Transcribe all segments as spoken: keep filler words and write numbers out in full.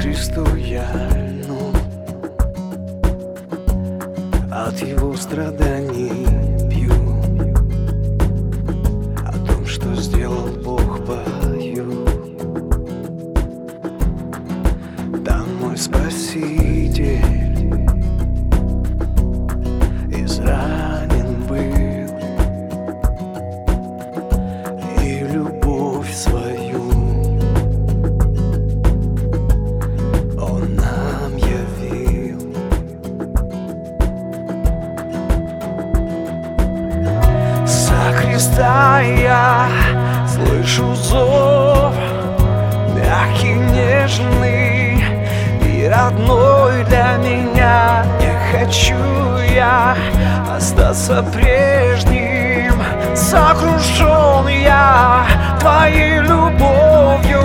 Христу я льну, от Его страданий пью, о том, что сделал Бог, пою. Там мой Спаситель изранен был, и любовь свою Он нам явил. Со креста я слышу зов, мягкий, нежный и родной для меня. Не хочу я остаться прежним, сокрушен я Твоей любовью.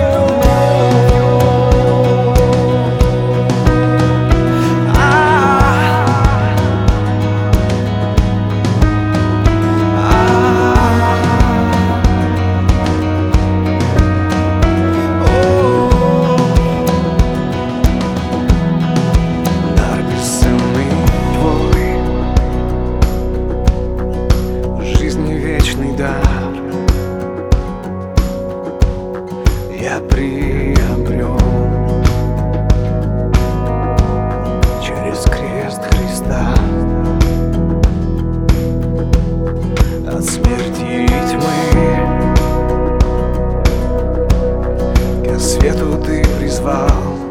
Я приобрел через крест Христа. От смерти и тьмы ко свету Ты призвал.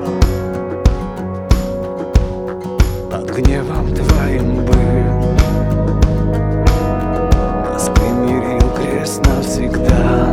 Под гневом Твоим был, нас примирил крест навсегда.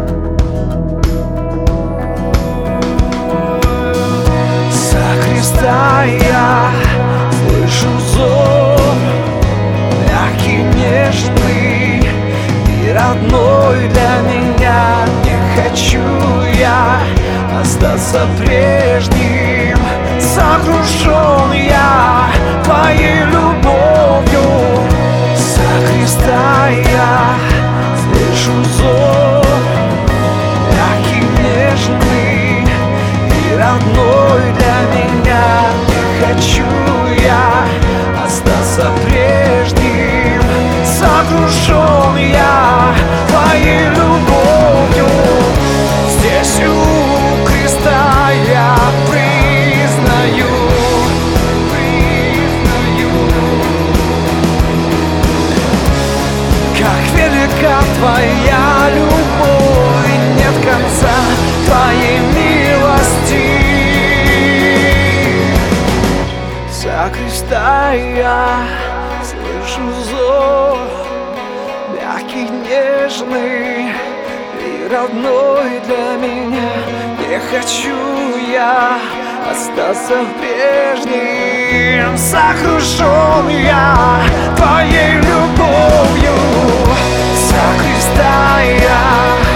Я слышу зов, мягкий, нежный и родной для меня. Не хочу я остаться прежним, сокрушен я Твоей любовью. Со креста я слышу зов, мягкий, нежный и родной для меня. Хочу я остаться прежним, сокрушен я Твоей любовью. Здесь у креста я признаю, признаю, как велика Твоя любовь, и нет конца Твоей милости. Со креста я слышу зов, мягкий, нежный и родной для меня. Не хочу я остаться прежним, сокрушен я Твоей любовью. Со креста я